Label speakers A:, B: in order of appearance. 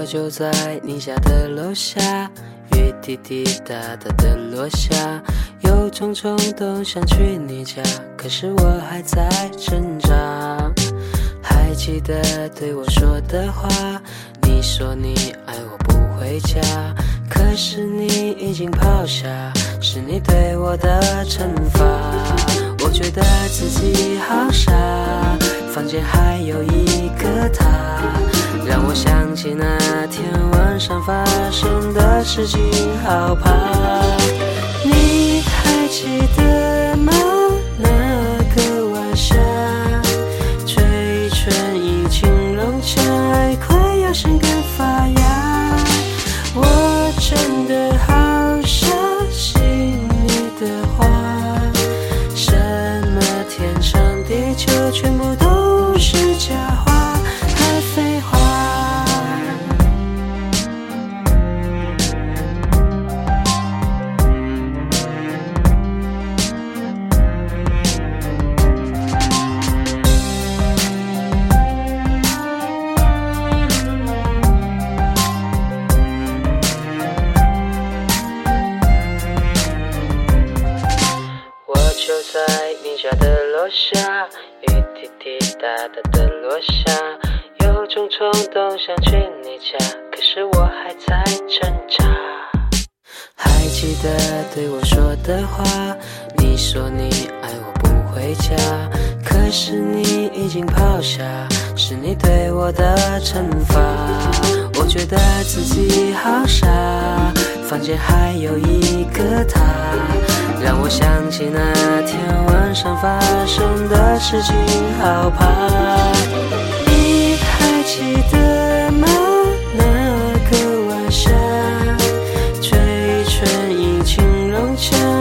A: 就在你家的楼下，雨滴滴答答的落下，有种冲动想去你家，可是我还在挣扎。还记得对我说的话，你说你爱我不回家，可是你已经跑下，是你对我的惩罚。我觉得自己好傻，房间还有一个他，让我想起那天晚上发生的事情，好怕。你还记得吗？那个晚上，嘴唇已经融洽，爱快要生根发芽。我真的好相信你的话，什么天长地久全部都是假话和废话。就在你家的楼下，雨滴滴答答的落下，有种冲动想去你家，可是我还在挣扎。还记得对我说的话，你说你爱我不回家，可是你已经跑下，是你对我的惩罚。我觉得自己好傻，房间还有一个他，让我想起那天晚上发生的事情，好怕。你还记得吗？那个晚上，嘴唇已经融洽，